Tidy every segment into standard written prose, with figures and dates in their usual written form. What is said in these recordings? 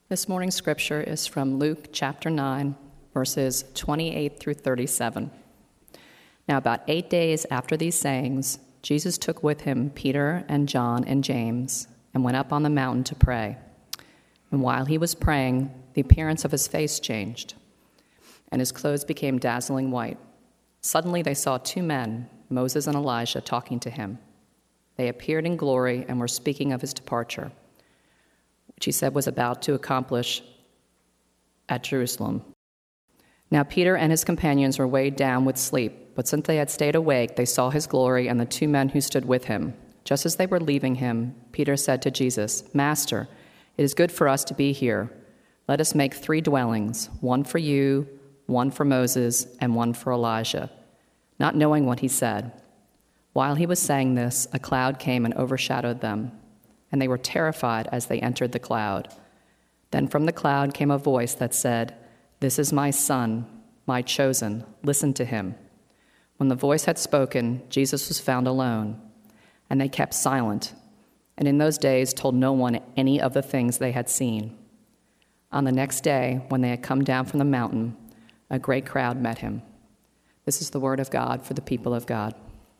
This morning's scripture is from Luke chapter 9, verses 28 through 37. Now, about 8 days after these sayings, Jesus took with him Peter and John and James and went up on the mountain to pray. And while he was praying, the appearance of his face changed, and his clothes became dazzling white. Suddenly they saw two men, Moses and Elijah, talking to him. They appeared in glory and were speaking of his departure, which he said was about to accomplish at Jerusalem. Now Peter and his companions were weighed down with sleep, but since they had stayed awake, they saw his glory and the two men who stood with him. Just as they were leaving him, Peter said to Jesus, "Master, it is good for us to be here. Let us make 3 dwellings, one for you, one for Moses, and one for Elijah," not knowing what he said. While he was saying this, a cloud came and overshadowed them, and they were terrified as they entered the cloud. Then from the cloud came a voice that said, "This is my son, my chosen. Listen to him." When the voice had spoken, Jesus was found alone, and they kept silent, and in those days told no one any of the things they had seen. On the next day, when they had come down from the mountain, a great crowd met him. This is the word of God for the people of God.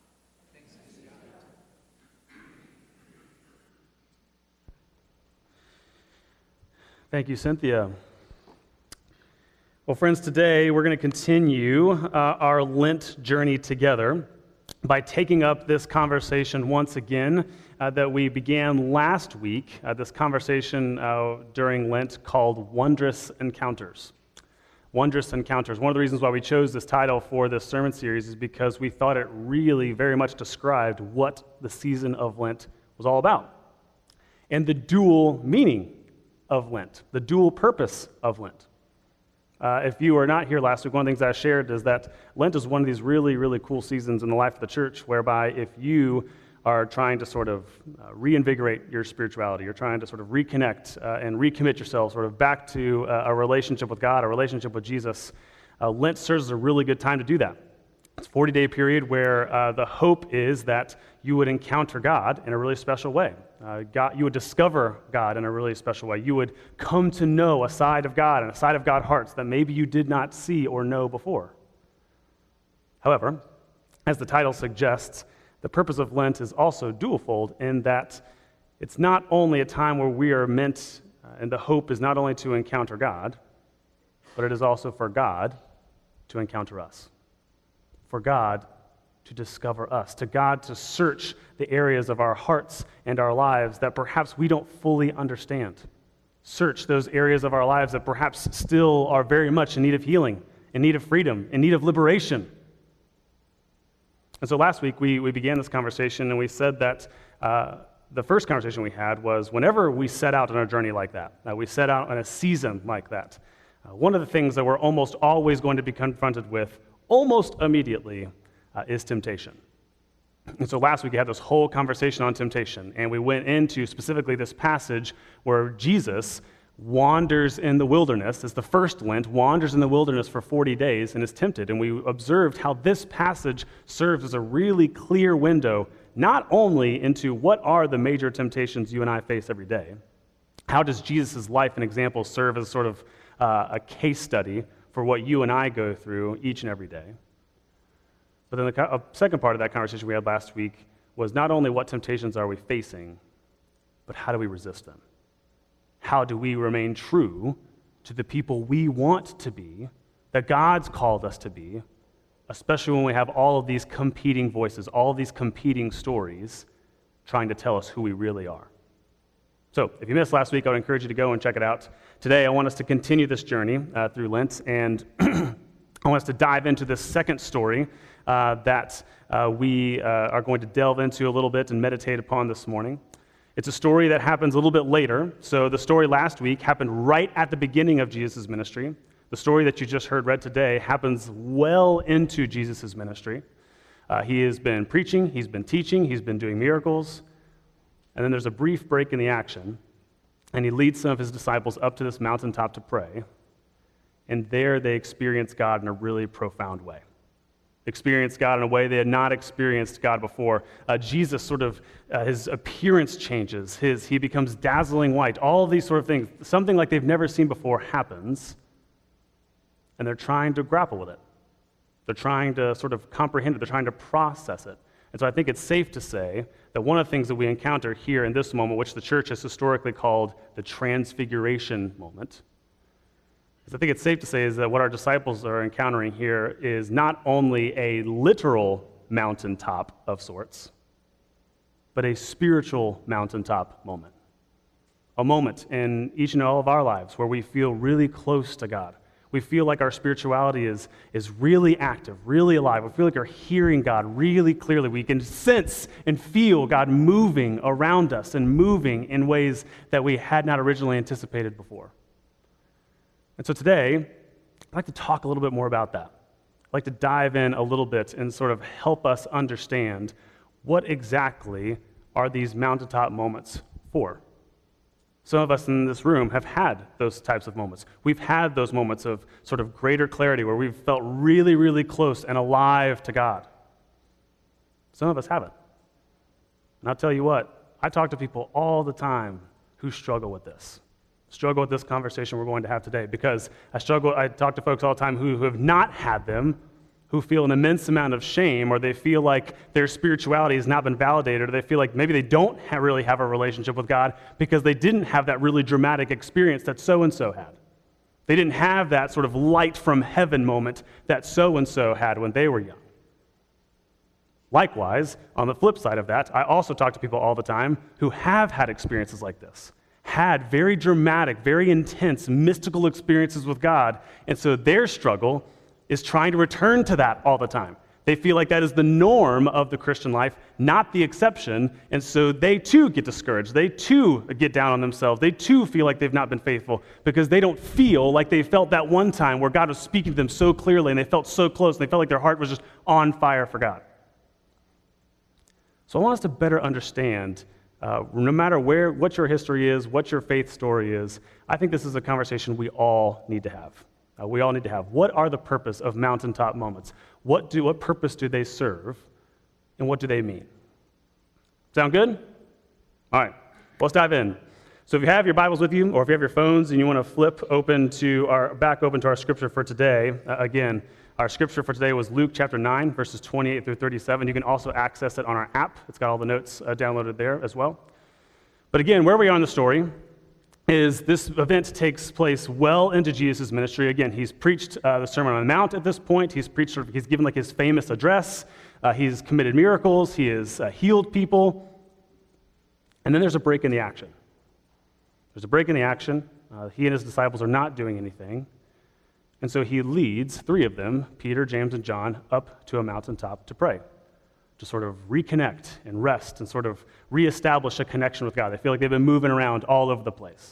Thank you, Cynthia. Well, friends, today we're going to continue our Lent journey together by taking up this conversation once again that we began last week, this conversation during Lent called Wondrous Encounters. Wondrous Encounters. One of the reasons why we chose this title for this sermon series is because we thought it really very much described what the season of Lent was all about and the dual meaning of Lent, the dual purpose of Lent. If you were not here last week, one of the things I shared is that Lent is one of these really, really cool seasons in the life of the church whereby if you are trying to sort of reinvigorate your spirituality, you're trying to sort of reconnect and recommit yourself sort of back to a relationship with God, a relationship with Jesus, Lent serves as a really good time to do that. It's a 40-day period where the hope is that you would encounter God in a really special way. You would discover God in a really special way. You would come to know a side of God and a side of God's hearts that maybe you did not see or know before. However, as the title suggests, the purpose of Lent is also dualfold in that it's not only a time where we are meant, and the hope is not only to encounter God, but it is also for God to encounter us. For God to discover us, to God to search the areas of our hearts and our lives that perhaps we don't fully understand. Search those areas of our lives that perhaps still are very much in need of healing, in need of freedom, in need of liberation. And so last week we began this conversation and we said that the first conversation we had was whenever we set out on a journey like that, we set out on a season like that, one of the things that we're almost always going to be confronted with almost immediately is temptation. And so last week we had this whole conversation on temptation, and we went into specifically this passage where Jesus wanders in the wilderness, as the first Lent, wanders in the wilderness for 40 days and is tempted. And we observed how this passage serves as a really clear window, not only into what are the major temptations you and I face every day, how does Jesus' life and example serve as sort of a case study for what you and I go through each and every day. But then the second part of that conversation we had last week was not only what temptations are we facing, but how do we resist them? How do we remain true to the people we want to be, that God's called us to be, especially when we have all of these competing voices, all of these competing stories trying to tell us who we really are. So if you missed last week, I would encourage you to go and check it out. Today, I want us to continue this journey through Lent, and I want us to dive into this second story that we are going to delve into a little bit and meditate upon this morning. It's a story that happens a little bit later. So the story last week happened right at the beginning of Jesus' ministry. The story that you just heard read today happens well into Jesus' ministry. He has been preaching, he's been teaching, he's been doing miracles, and then there's a brief break in the action, and he leads some of his disciples up to this mountaintop to pray, and there they experience God in a really profound way. experience God in a way they had not experienced God before. Jesus sort of, his appearance changes. He becomes dazzling white. All of these sort of things, something like they've never seen before happens, and they're trying to grapple with it. They're trying to sort of comprehend it. They're trying to process it. And so I think it's safe to say that one of the things that we encounter here in this moment, which the church has historically called the transfiguration moment, I think it's safe to say is that what our disciples are encountering here is not only a literal mountaintop of sorts, but a spiritual mountaintop moment. A moment in each and all of our lives where we feel really close to God. We feel like our spirituality is really active, really alive. We feel like we're hearing God really clearly. We can sense and feel God moving around us and moving in ways that we had not originally anticipated before. And so today, I'd like to talk a little bit more about that. I'd like to dive in a little bit and sort of help us understand what exactly are these mountaintop moments for. Some of us in this room have had those types of moments. We've had those moments of sort of greater clarity where we've felt really, really close and alive to God. Some of us haven't. And I'll tell you what, I talk to people all the time who struggle with this. Struggle with this conversation we're going to have today, because I talk to folks all the time who have not had them, who feel an immense amount of shame, or they feel like their spirituality has not been validated, or they feel like maybe they don't really have a relationship with God because they didn't have that really dramatic experience that so-and-so had. They didn't have that sort of light from heaven moment that so-and-so had when they were young. Likewise, on the flip side of that, I also talk to people all the time who have had experiences like this, had very dramatic, very intense, mystical experiences with God, and so their struggle is trying to return to that all the time. They feel like that is the norm of the Christian life, not the exception, and so they too get discouraged. They too get down on themselves. They too feel like they've not been faithful because they don't feel like they felt that one time where God was speaking to them so clearly and they felt so close and they felt like their heart was just on fire for God. So I want us to better understand no matter what your history is, what your faith story is, I think this is a conversation we all need to have. We all need to have. What are the purpose of mountaintop moments? What purpose do they serve, and what do they mean? Sound good? All right, let's dive in. So if you have your Bibles with you, or if you have your phones and you want to flip back open to our scripture for today, again, our scripture for today was Luke chapter 9, verses 28 through 37. You can also access it on our app. It's got all the notes downloaded there as well. But again, where we are in the story is this event takes place well into Jesus' ministry. Again, he's preached the Sermon on the Mount at this point. He's given like his famous address. He's committed miracles. He has healed people. And then there's a break in the action. There's a break in the action. He and his disciples are not doing anything. And so he leads three of them, Peter, James, and John, up to a mountaintop to pray, to sort of reconnect and rest and sort of reestablish a connection with God. They feel like they've been moving around all over the place.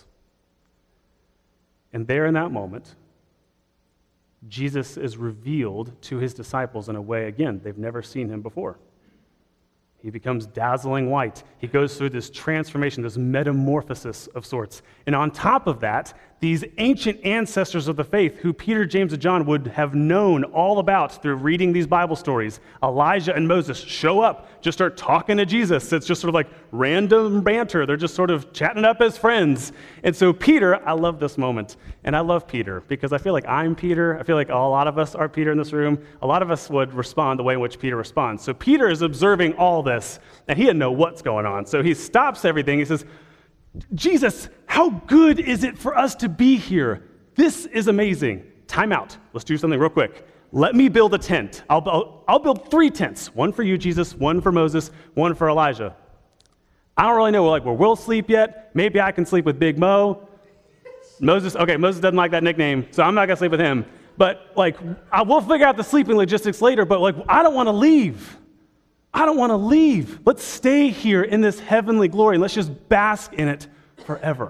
And there in that moment, Jesus is revealed to his disciples in a way, again, they've never seen him before. He becomes dazzling white. He goes through this transformation, this metamorphosis of sorts. And on top of that, these ancient ancestors of the faith who Peter, James, and John would have known all about through reading these Bible stories, Elijah and Moses, show up, just start talking to Jesus. It's just sort of like random banter. They're just sort of chatting up as friends. And so Peter, I love this moment. And I love Peter because I feel like I'm Peter. I feel like a lot of us are Peter in this room. A lot of us would respond the way in which Peter responds. So Peter is observing all this, and he didn't know what's going on. So he stops everything. He says, Jesus, how good is it for us to be here? This is amazing. Time out. Let's do something real quick. Let me build a tent. I'll build 3 tents. One for you, Jesus, one for Moses, one for Elijah. I don't really know where we'll sleep yet. Maybe I can sleep with Big Mo. Moses doesn't like that nickname, so I'm not going to sleep with him. But I will figure out the sleeping logistics later, but I don't want to leave. I don't want to leave. Let's stay here in this heavenly glory and let's just bask in it forever.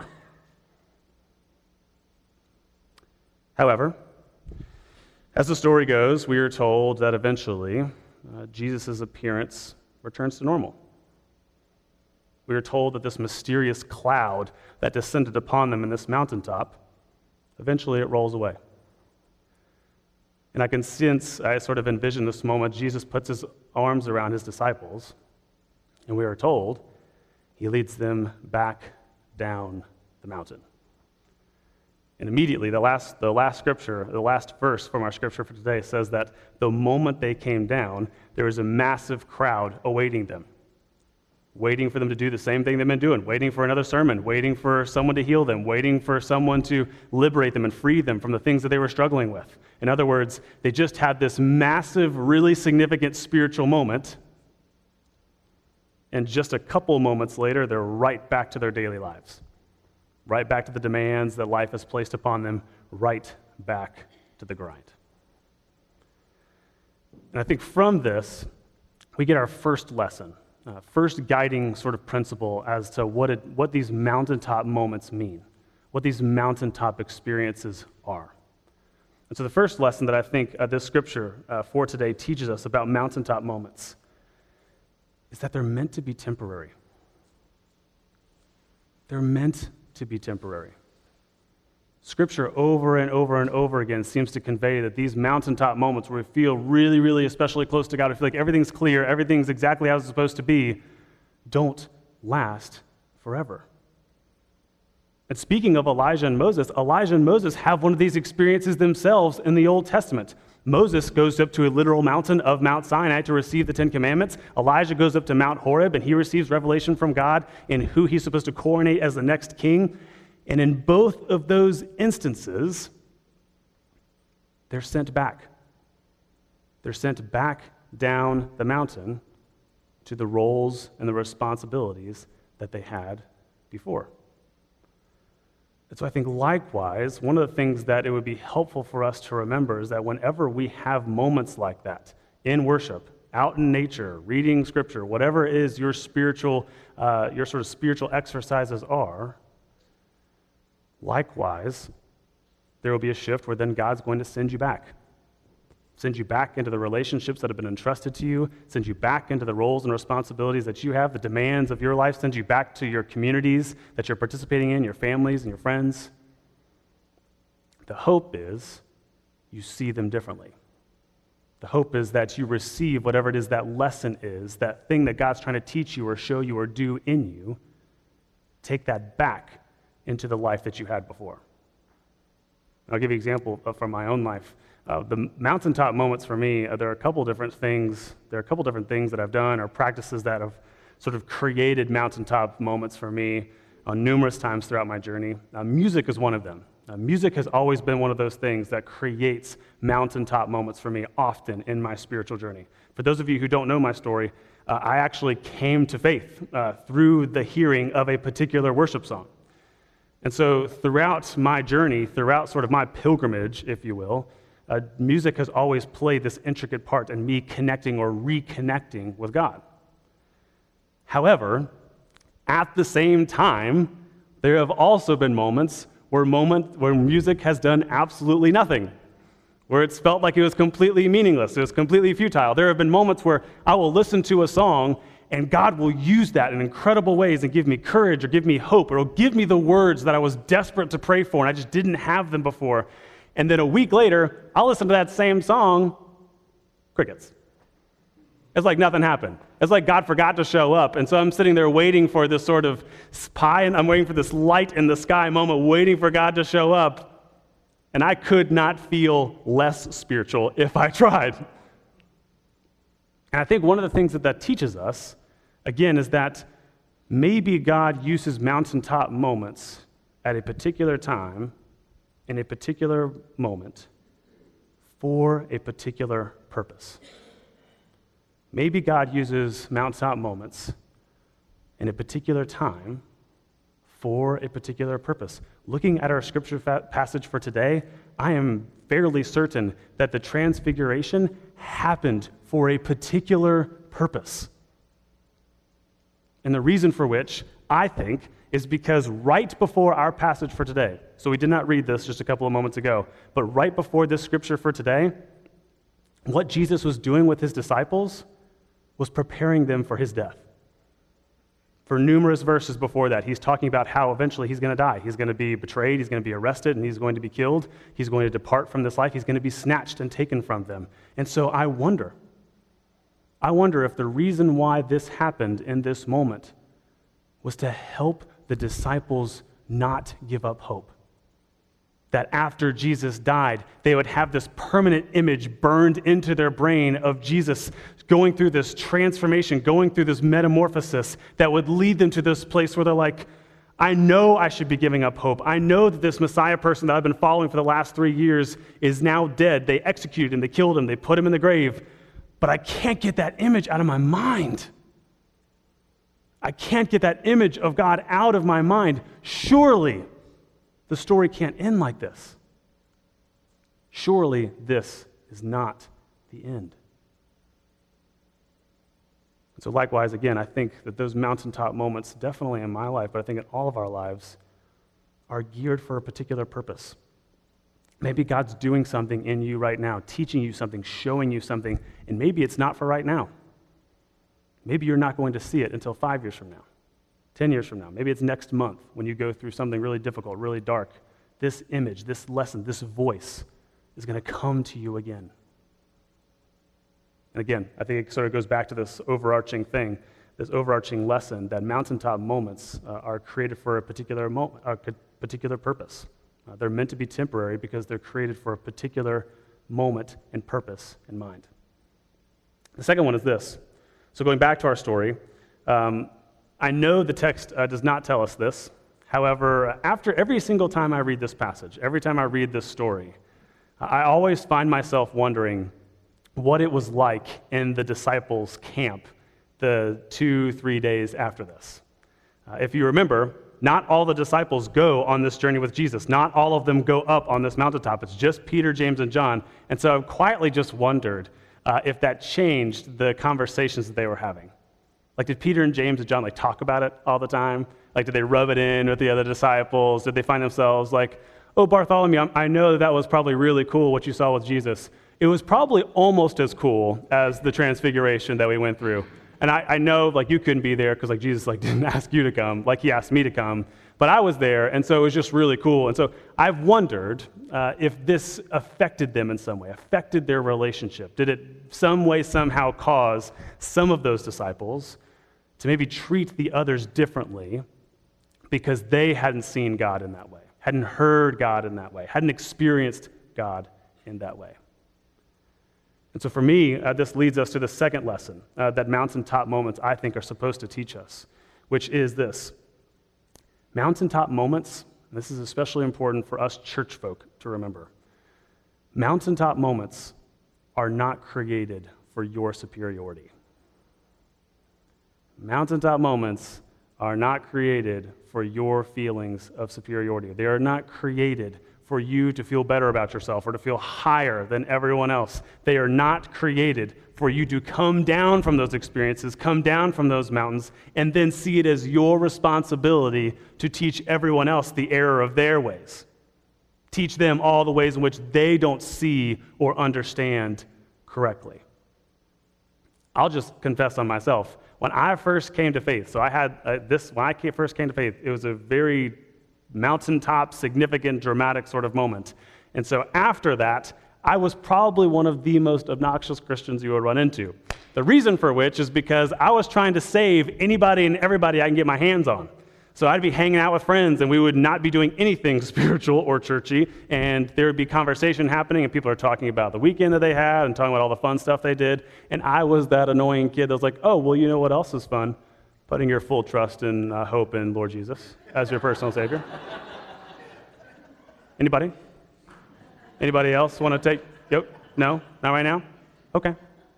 However, as the story goes, we are told that eventually Jesus' appearance returns to normal. We are told that this mysterious cloud that descended upon them in this mountaintop, eventually it rolls away. And I sort of envision this moment. Jesus puts his arms around his disciples, and we are told he leads them back down the mountain. And immediately, the last verse from our scripture for today says that the moment they came down, there was a massive crowd awaiting them, waiting for them to do the same thing they've been doing, waiting for another sermon, waiting for someone to heal them, waiting for someone to liberate them and free them from the things that they were struggling with. In other words, they just had this massive, really significant spiritual moment, and just a couple moments later, they're right back to their daily lives, right back to the demands that life has placed upon them, right back to the grind. And I think from this, we get our first lesson, first guiding sort of principle as to what these mountaintop moments mean, what these mountaintop experiences are. And so the first lesson that I think this scripture for today teaches us about mountaintop moments is that they're meant to be temporary. They're meant to be temporary. Scripture over and over and over again seems to convey that these mountaintop moments where we feel really, really especially close to God, we feel like everything's clear, everything's exactly how it's supposed to be, don't last forever. And speaking of Elijah and Moses have one of these experiences themselves in the Old Testament. Moses goes up to a literal mountain of Mount Sinai to receive the Ten Commandments. Elijah goes up to Mount Horeb, and he receives revelation from God in who he's supposed to coronate as the next king. And in both of those instances, they're sent back. They're sent back down the mountain to the roles and the responsibilities that they had before. And so I think likewise, one of the things that it would be helpful for us to remember is that whenever we have moments like that in worship, out in nature, reading scripture, whatever it is your sort of spiritual exercises are, likewise, there will be a shift where then God's going to send you back into the relationships that have been entrusted to you, send you back into the roles and responsibilities that you have, the demands of your life, send you back to your communities that you're participating in, your families and your friends. The hope is you see them differently. The hope is that you receive whatever it is that lesson is, that thing that God's trying to teach you or show you or do in you, take that back into the life that you had before. I'll give you an example from my own life. The mountaintop moments for me, there are a couple different things that I've done or practices that have sort of created mountaintop moments for me numerous times throughout my journey. Music is one of them. Music has always been one of those things that creates mountaintop moments for me often in my spiritual journey. For those of you who don't know my story, I actually came to faith through the hearing of a particular worship song. And so throughout my journey, throughout sort of my pilgrimage, if you will, music has always played this intricate part in me connecting or reconnecting with God. However, at the same time, there have also been moments where music has done absolutely nothing, where it's felt like it was completely meaningless, it was completely futile. There have been moments where I will listen to a song and God will use that in incredible ways and give me courage or give me hope or give me the words that I was desperate to pray for and I just didn't have them before. And then a week later, I'll listen to that same song, crickets. It's like nothing happened. It's like God forgot to show up. And so I'm sitting there waiting for this sort of pie, and I'm waiting for this light in the sky moment, waiting for God to show up. And I could not feel less spiritual if I tried. And I think one of the things that teaches us, again, is that maybe God uses mountaintop moments at a particular time, in a particular moment, for a particular purpose. Maybe God uses mountaintop moments in a particular time for a particular purpose. Looking at our scripture passage for today, I am fairly certain that the transfiguration happened for a particular purpose. And the reason for which, I think, is because right before our passage for today, so we did not read this just a couple of moments ago, but right before this scripture for today, what Jesus was doing with his disciples was preparing them for his death. For numerous verses before that, he's talking about how eventually he's going to die. He's going to be betrayed, he's going to be arrested, and he's going to be killed. He's going to depart from this life. He's going to be snatched and taken from them. And so I wonder if the reason why this happened in this moment was to help the disciples not give up hope. That after Jesus died, they would have this permanent image burned into their brain of Jesus going through this transformation, going through this metamorphosis that would lead them to this place where they're like, I know I should be giving up hope. I know that this Messiah person that I've been following for the last 3 years is now dead. They executed him, they killed him, they put him in the grave, but I can't get that image out of my mind. I can't get that image of God out of my mind. Surely the story can't end like this. Surely this is not the end. And so likewise, again, I think that those mountaintop moments, definitely in my life, but I think in all of our lives, are geared for a particular purpose. Maybe God's doing something in you right now, teaching you something, showing you something, and maybe it's not for right now. Maybe you're not going to see it until 5 years from now, 10 years from now. Maybe it's next month when you go through something really difficult, really dark. This image, this lesson, this voice is going to come to you again. And again, I think it sort of goes back to this overarching thing, this overarching lesson that mountaintop moments are created for a particular moment, a particular purpose. They're meant to be temporary because they're created for a particular moment and purpose in mind. The second one is this. So going back to our story, I know the text does not tell us this. However, after every single time I read this passage, every time I read this story, I always find myself wondering what it was like in the disciples' camp the 2-3 days after this. If you remember, not all the disciples go on this journey with Jesus. Not all of them go up on this mountaintop. It's just Peter, James, and John. And so I've quietly just wondered if that changed the conversations that they were having. Like, did Peter and James and John talk about it all the time? Like, did they rub it in with the other disciples? Did they find themselves like, oh, Bartholomew, I know that was probably really cool what you saw with Jesus. It was probably almost as cool as the transfiguration that we went through. And I know you couldn't be there because Jesus didn't ask you to come, he asked me to come. But I was there, and so it was just really cool. And so I've wondered if this affected them in some way, affected their relationship. Did it some way, somehow cause some of those disciples to maybe treat the others differently because they hadn't seen God in that way, hadn't heard God in that way, hadn't experienced God in that way? And so for me, this leads us to the second lesson that mountaintop moments, I think, are supposed to teach us, which is this. Mountaintop moments, and this is especially important for us church folk to remember, mountaintop moments are not created for your superiority. Mountaintop moments are not created for your feelings of superiority. They are not created for you to feel better about yourself or to feel higher than everyone else. They are not created for you to come down from those experiences, come down from those mountains, and then see it as your responsibility to teach everyone else the error of their ways. Teach them all the ways in which they don't see or understand correctly. I'll just confess on myself. When I first came to faith, so I had when I first came to faith, it was a very mountaintop, significant, dramatic sort of moment. And so after that, I was probably one of the most obnoxious Christians you would run into. The reason for which is because I was trying to save anybody and everybody I can get my hands on. So I'd be hanging out with friends, and we would not be doing anything spiritual or churchy, and there would be conversation happening, and people are talking about the weekend that they had and talking about all the fun stuff they did, and I was that annoying kid that was like, oh, well, you know what else is fun? Putting your full trust and hope in Lord Jesus as your personal Savior. Anybody? Anybody else want to take? Yep. No? Not right now? Okay.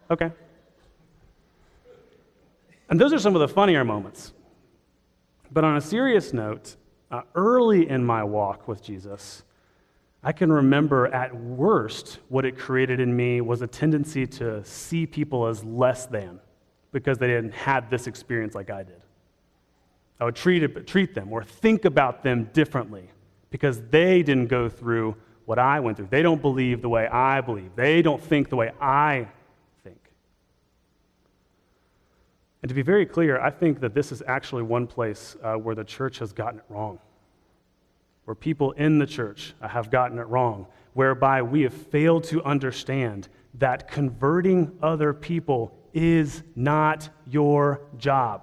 And those are some of the funnier moments. But on a serious note, early in my walk with Jesus, I can remember at worst what it created in me was a tendency to see people as less than because they hadn't had this experience like I did. I would treat them or think about them differently because they didn't go through what I went through. They don't believe the way I believe. They don't think the way I think. And to be very clear, I think that this is actually one place where the church has gotten it wrong, where people in the church have gotten it wrong, whereby we have failed to understand that converting other people is not your job.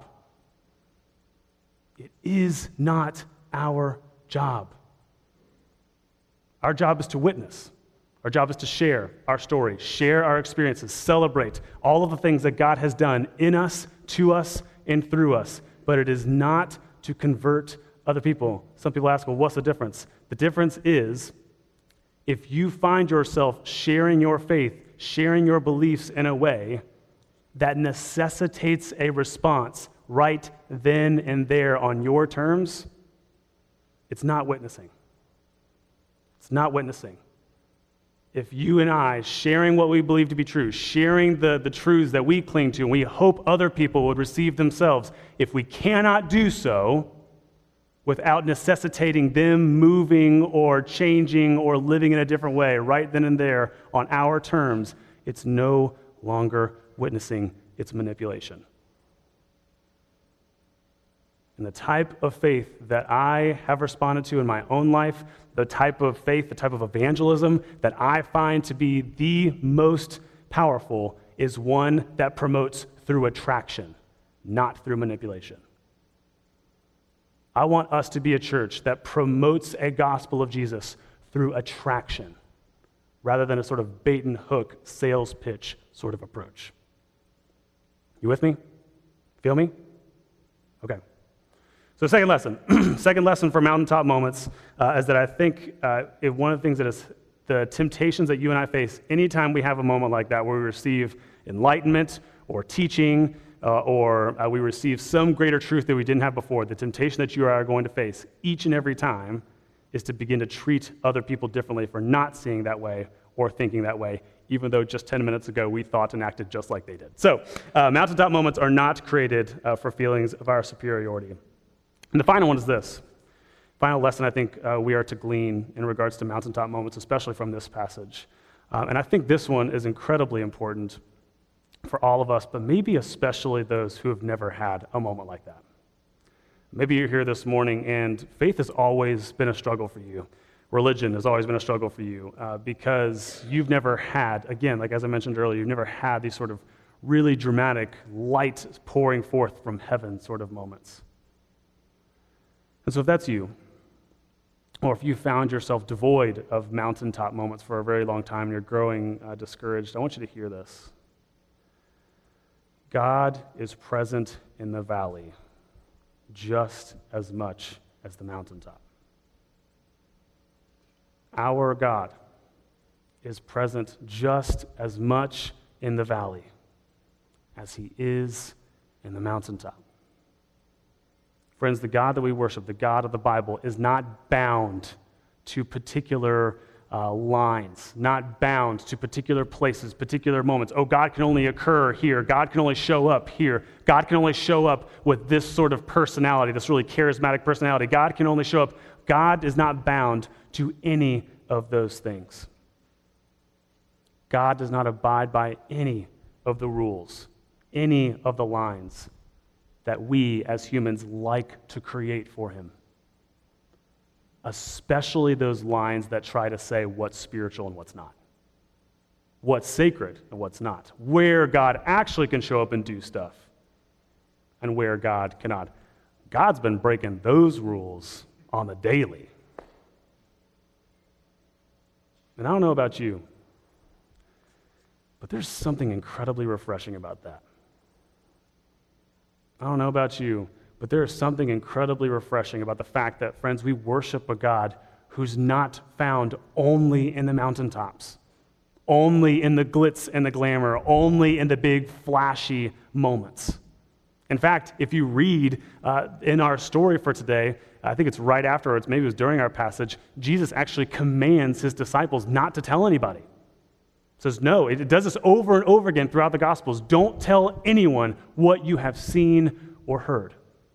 It is not our job. Our job is to witness. Our job is to share our story, share our experiences, celebrate all of the things that God has done in us, to us, and through us. But it is not to convert other people. Some people ask, well, what's the difference? The difference is if you find yourself sharing your faith, sharing your beliefs in a way that necessitates a response right then and there on your terms, it's not witnessing. It's not witnessing. If you and I, sharing what we believe to be true, sharing the truths that we cling to, and we hope other people would receive themselves, if we cannot do so without necessitating them moving or changing or living in a different way right then and there on our terms, it's no longer witnessing, it's manipulation. And the type of faith that I have responded to in my own life, the type of faith, the type of evangelism that I find to be the most powerful is one that promotes through attraction, not through manipulation. I want us to be a church that promotes a gospel of Jesus through attraction, rather than a sort of bait and hook sales pitch sort of approach. You with me? Feel me? Okay. So second lesson for Mountaintop Moments is that I think one of the things that is the temptations that you and I face anytime we have a moment like that where we receive enlightenment or teaching or we receive some greater truth that we didn't have before, the temptation that you are going to face each and every time is to begin to treat other people differently for not seeing that way or thinking that way, even though just 10 minutes ago we thought and acted just like they did. So Mountaintop Moments are not created for feelings of our superiority. And the final one is this. Final lesson I think we are to glean in regards to mountaintop moments, especially from this passage. And I think this one is incredibly important for all of us, but maybe especially those who have never had a moment like that. Maybe you're here this morning and faith has always been a struggle for you. Religion has always been a struggle for you because you've never had, again, like as I mentioned earlier, you've never had these sort of really dramatic light pouring forth from heaven sort of moments. And so if that's you, or if you found yourself devoid of mountaintop moments for a very long time and you're growing discouraged, I want you to hear this. God is present in the valley just as much as the mountaintop. Our God is present just as much in the valley as he is in the mountaintop. Friends, the God that we worship, the God of the Bible, is not bound to particular lines, not bound to particular places, particular moments. Oh, God can only occur here. God can only show up here. God can only show up with this sort of personality, this really charismatic personality. God can only show up. God is not bound to any of those things. God does not abide by any of the rules, any of the lines that we as humans like to create for him. Especially those lines that try to say what's spiritual and what's not. What's sacred and what's not. Where God actually can show up and do stuff and where God cannot. God's been breaking those rules on the daily. And I don't know about you, but there's something incredibly refreshing about that. I don't know about you, but there is something incredibly refreshing about the fact that, friends, we worship a God who's not found only in the mountaintops, only in the glitz and the glamour, only in the big flashy moments. In fact, if you read in our story for today, I think it's right afterwards, maybe it was during our passage, Jesus actually commands his disciples not to tell anybody. Says no, it does this over and over again throughout the Gospels. Don't tell anyone what you have seen or heard.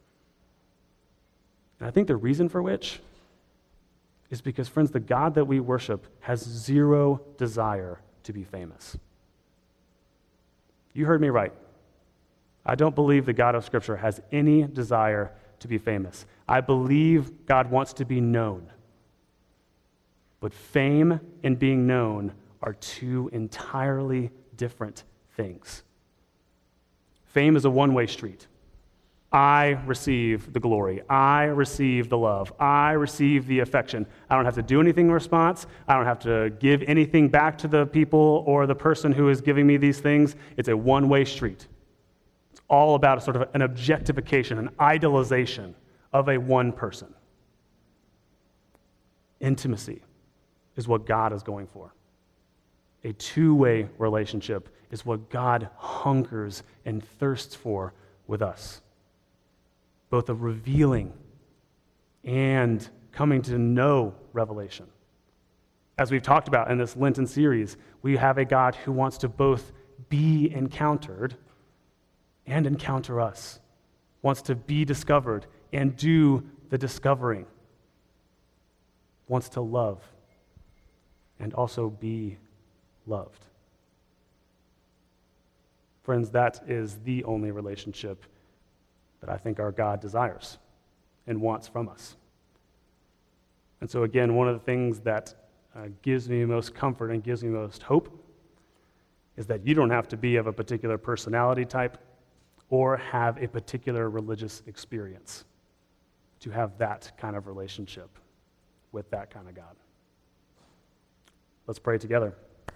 And I think the reason for which is because, friends, the God that we worship has zero desire to be famous. You heard me right. I don't believe the God of Scripture has any desire to be famous. I believe God wants to be known. But fame and being known are two entirely different things. Fame is a one-way street. I receive the glory. I receive the love. I receive the affection. I don't have to do anything in response. I don't have to give anything back to the people or the person who is giving me these things. It's a one-way street. It's all about a sort of an objectification, an idolization of a one person. Intimacy is what God is going for. A two-way relationship is what God hungers and thirsts for with us. Both a revealing and coming to know revelation. As we've talked about in this Lenten series, we have a God who wants to both be encountered and encounter us, wants to be discovered and do the discovering, wants to love and also be loved. Friends, that is the only relationship that I think our God desires and wants from us. And so again, one of the things that gives me most comfort and gives me most hope is that you don't have to be of a particular personality type or have a particular religious experience to have that kind of relationship with that kind of God. Let's pray together.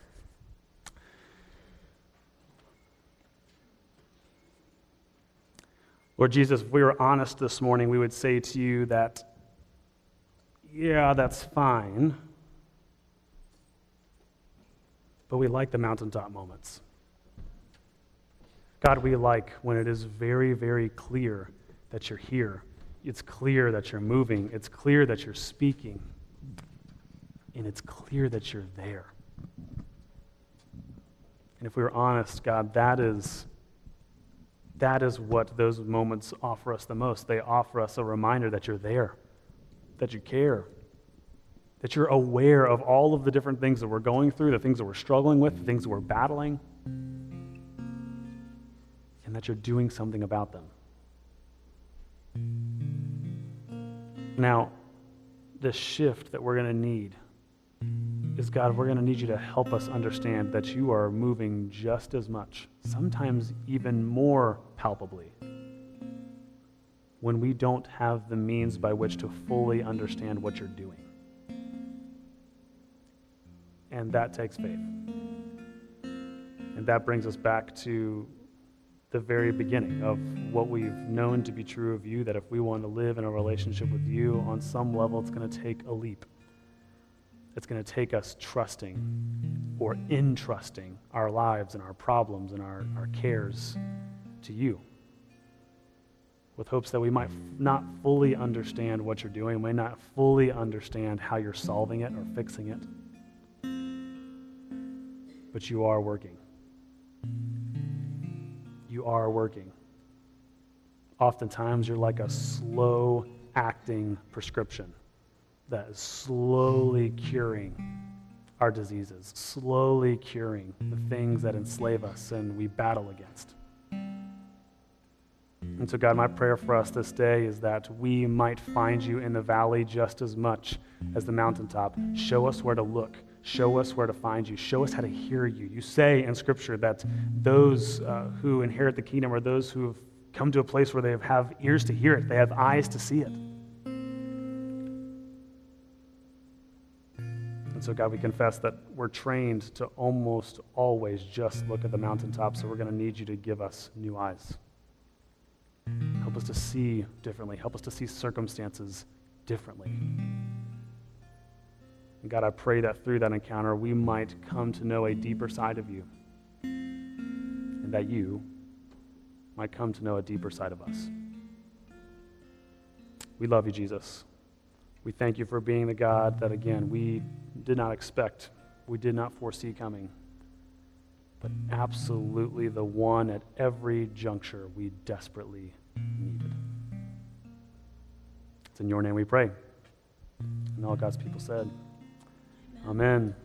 Lord Jesus, if we were honest this morning, we would say to you that, yeah, that's fine, but we like the mountaintop moments. God, we like when it is very, very clear that you're here. It's clear that you're moving. It's clear that you're speaking. And it's clear that you're there. And if we were honest, God, that is what those moments offer us the most. They offer us a reminder that you're there, that you care, that you're aware of all of the different things that we're going through, the things that we're struggling with, the things that we're battling, and that you're doing something about them. Now, the shift that we're going to need is, God, we're going to need you to help us understand that you are moving just as much, sometimes even more palpably, when we don't have the means by which to fully understand what you're doing. And that takes faith. And that brings us back to the very beginning of what we've known to be true of you, that if we want to live in a relationship with you, on some level it's going to take a leap. It's going to take us trusting or entrusting our lives and our problems and our cares to you, with hopes that we might not fully understand what you're doing, may not fully understand how you're solving it or fixing it, but you are working. You are working. Oftentimes you're like a slow-acting prescription that is slowly curing our diseases, slowly curing the things that enslave us and we battle against. And so, God, my prayer for us this day is that we might find you in the valley just as much as the mountaintop. Show us where to look. Show us where to find you. Show us how to hear you. You say in Scripture that those who inherit the kingdom are those who have come to a place where they have ears to hear it. They have eyes to see it. And so, God, we confess that we're trained to almost always just look at the mountaintop, so we're going to need you to give us new eyes. Help us to see differently. Help us to see circumstances differently. And God, I pray that through that encounter, we might come to know a deeper side of you, and that you might come to know a deeper side of us. We love you, Jesus. We thank you for being the God that, again, we did not expect, we did not foresee coming, but absolutely the one at every juncture we desperately needed. It's in your name we pray. And all God's people said, Amen.